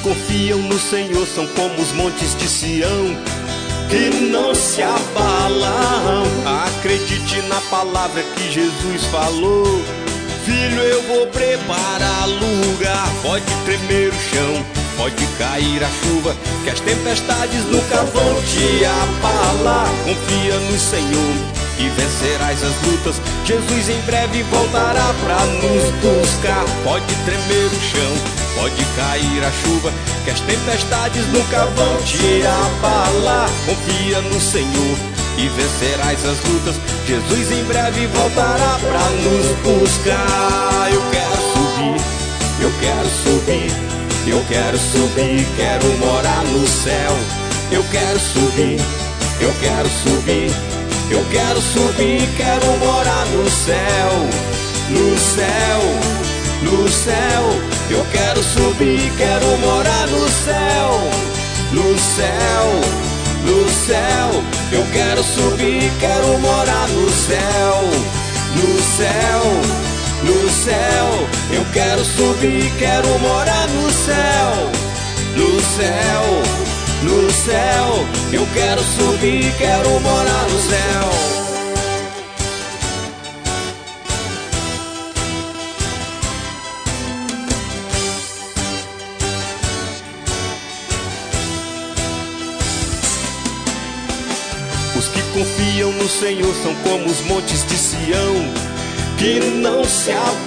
confiam no Senhor são como os montes de Sião, que não se abalam. Acredite na palavra que Jesus falou. Filho, eu vou preparar lugar. Pode tremer o chão, pode cair a chuva, que as tempestades nunca vão te abalar. Confia no Senhor e vencerás as lutas. Jesus em breve voltará pra nos buscar. Pode tremer o chão, pode cair a chuva, que as tempestades nunca vão te abalar. Confia no Senhor e vencerás as lutas. Jesus em breve voltará pra nos buscar. Eu quero subir, eu quero subir, eu quero subir, quero morar no céu. Eu quero subir, eu quero subir, eu quero subir, quero morar no céu. No céu, no céu, eu quero subir, quero morar no céu. No céu, no céu, eu quero subir, quero morar no céu. No céu, no céu, eu quero subir, quero morar no céu. No céu, no céu, eu quero subir, quero morar no céu. Os que confiam no Senhor são como os montes de Sião, que não se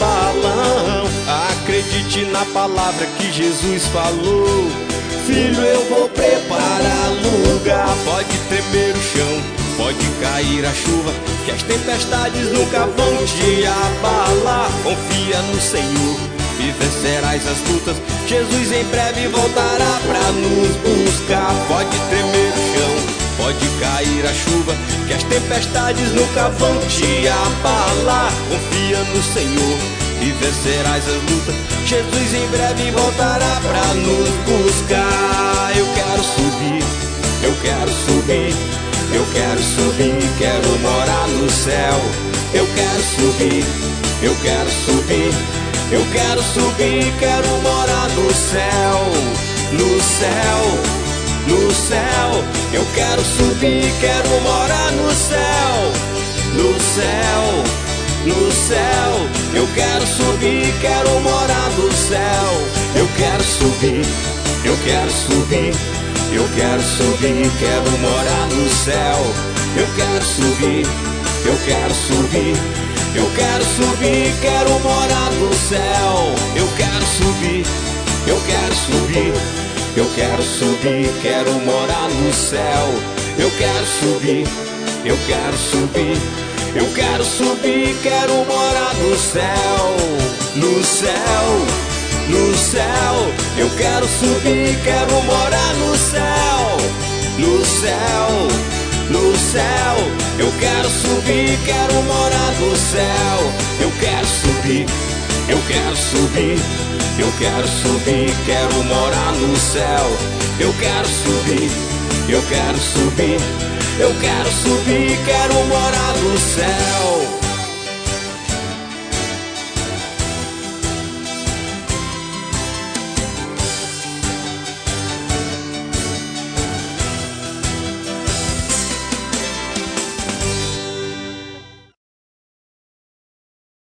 abalam. Acredite na palavra que Jesus falou. Filho, eu vou preparar lugar. Pode tremer o chão, pode cair a chuva, que as tempestades nunca vão te abalar. Confia no Senhor e vencerás as lutas. Jesus em breve voltará pra nos buscar. Pode tremer o chão, pode cair a chuva, que as tempestades nunca vão te abalar. Confia no Senhor e vencerás as lutas. Jesus em breve voltará pra nos buscar. Eu quero subir, eu quero subir, eu quero subir, quero morar no céu. Eu quero subir, eu quero subir, eu quero subir, quero morar no céu. No céu, no céu, eu quero subir, quero morar no céu. No céu, no céu, eu quero subir, quero morar no céu. Eu quero subir, eu quero subir, eu quero subir, quero morar no céu. Eu quero subir, eu quero subir, eu quero subir, quero morar no céu. Eu quero subir, eu quero subir, eu quero subir, quero morar no céu. Eu quero subir, eu quero subir, eu quero subir, quero morar no céu. No céu, no céu, eu quero subir, quero morar no céu. No céu, no céu, eu quero subir, quero morar no céu. Eu quero subir, eu quero subir, eu quero subir, quero morar no céu. Eu quero subir, eu quero subir, eu quero subir, quero morar no céu.